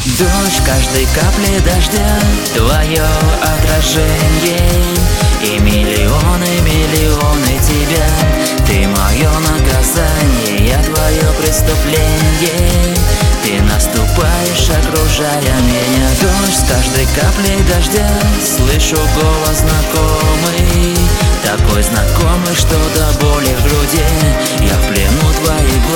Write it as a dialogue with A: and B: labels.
A: Дождь каждой капли дождя, твое отражение. И миллионы, миллионы тебя. Ты мое наказание, я твое преступление. Ты наступаешь, окружая меня. Дождь с каждой каплей дождя, слышу голос знакомый. Такой знакомый, что до боли в груди. Я в плену твоих